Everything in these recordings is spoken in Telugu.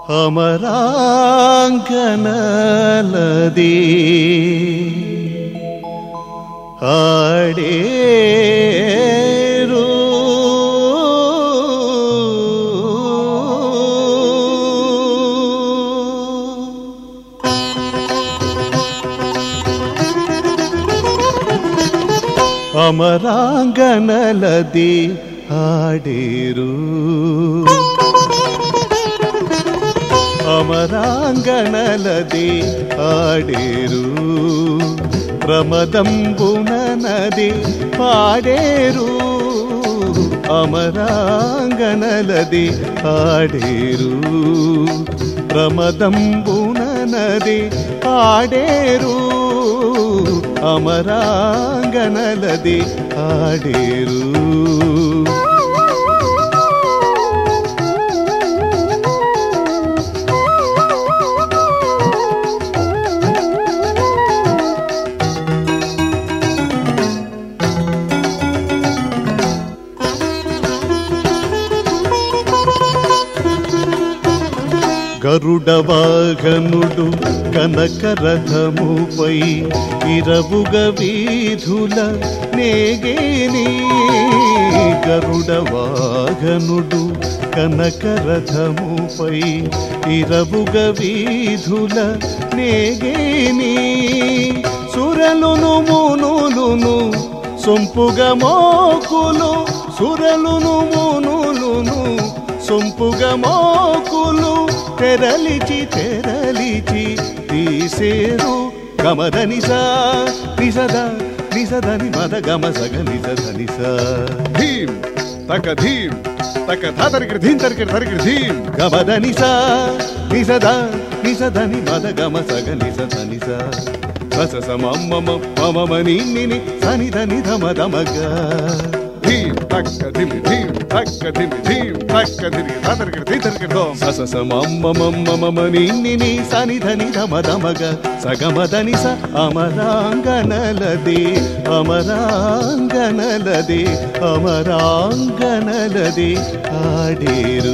అమరాంగనలది ఆడేరు అమరాంగనలది ఆడేరు అమరాంగనలది ఆడేరు ప్రమదంబున నది పాడేరు అమరాంగనలది ఆడేరు ప్రమదంబున నది పాడేరు అమరాంగనలది ఆడేరు గరుడవాహనుడు కనకరథముపై ఇరవుగ వీధుల నేగేని గరుడవాహనుడు కనకరథముపై ఇరవుగ వీధుల నేగేని సురలును మునులును సొంపుగ మోకులు సురలును మునులును సొంపుగ మోకులు తెరలిచి తీసేరు గమదనిసా నిసద నిసదని మద గమ సగ నిసదనిస ధీం తక ధాతరికి ధీం తరికి తరికి ధీం గమదనిసా నిసద నిసదని మద గమ సగ నిసదనిస సస సమమ మమ నిని సనిధని ధమ ధమగ ధీం తక్క ధిమి ధీం తక్క ధిమి ధీం తక్క ధిమి ధాతరికి ధీం తరికి ధోం సస సమమ మమ నిని సనిధని ధమ ధమగ సగమదని స అమరాంగనలది అమరాంగనలది అమరాంగనలది ఆడేరు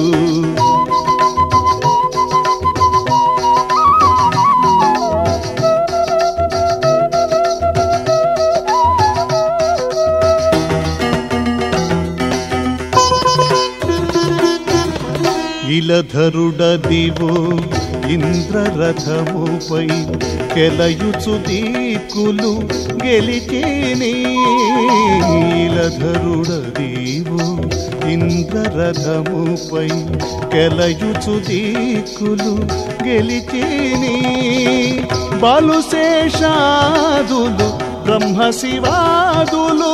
ఇలధరుడదివో ఇంద్రరథముపై కెలయుచు దీకులు గెలిచేని ఇలధరుడదివో ఇంద్రరథముపై కెలయుచు దీకులు గెలిచేని బాలుశేషాదులు బ్రహ్మశివాదులు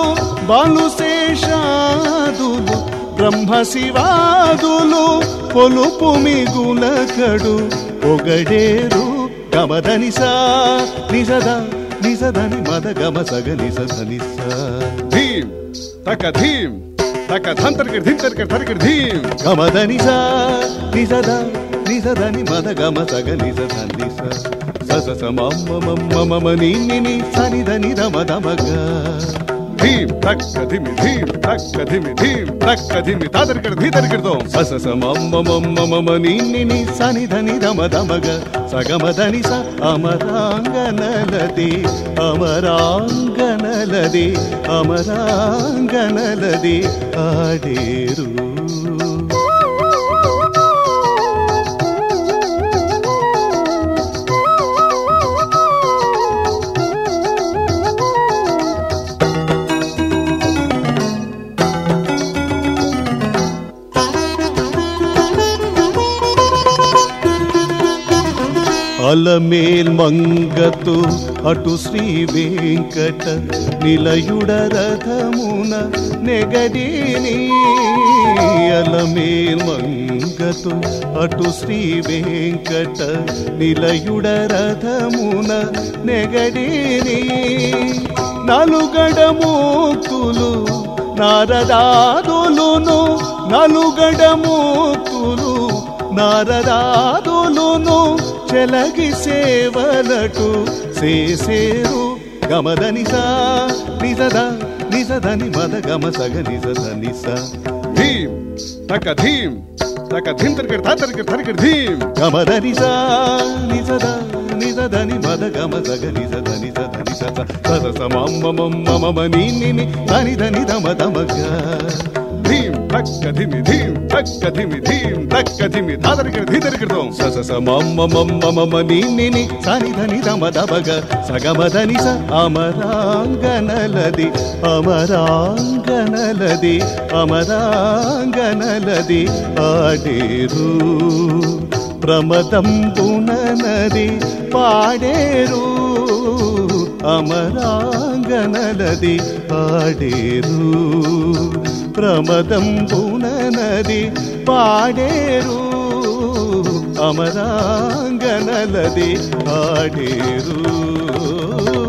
బాలుశేషాదులు బ్రహ్మశివాదులు పొలుపు మిగులకడు పొగడేరు గమదనిసా నిసద నిసదని మద గమ సగ నిసదనిస ధీం తక ధంతరికి ధీం తరికి తరికి ధీం గమదనిసా నిసద నిసదని మద గమ సగ నిసదనిస సస సమమ నిని సనిధని ధమ ధమగ ధీం తక్క ధిమి ధీం తక్క ధిమి ధీం తక్క ధిమి ధాతరికి ధీ తరికి ధోం సస సమమ నిని సనిధని ధమ ధమగ సగమదని స అమరాంగనలది అమరాంగనలది అమరాంగనలది ఆడేరు అలమేల్ మంగతు అటు శ్రీ వెంకట నిలయుడ రథమున నెగడేని అలమేల్ మంగతు అటు శ్రీ వెంకట నిలయుడ రథమున నెగడేని నలుగడమూర్తులు నారదాదులును నలుగడమూర్తులు నారదాదులును చెలగి సేవలటు చేసేరు గమదనిసా నిసద నిసదని మద గమ సగ నిసదనిస ధీం తక ధీం తక ధిం తరికిడి తాతరికిడి తరికిడి ధీం గమదని సా నిజద నిజదని మద గమ సగ నిజద నిజద నిజద సద సమమ్మ మమ నిని సనిదని దమ దమగ ధీం తక్క ధిమి ధీం తక్క ధిమి ధీం తక్క ధిమి తాతరికిడి ధీతరికిడిదోం సస సమమ్మ మమ నిని సనిదని దమ దమగ సగమదని స అమరాంగనలది అమరాంగనలది అమరాంగనలది ఆడేరు ప్రమదం పుననది పాడేరు అమరాంగనలది ఆడేరు ప్రమదం పుననది పాడేరు అమరాంగనలది ఆడేరు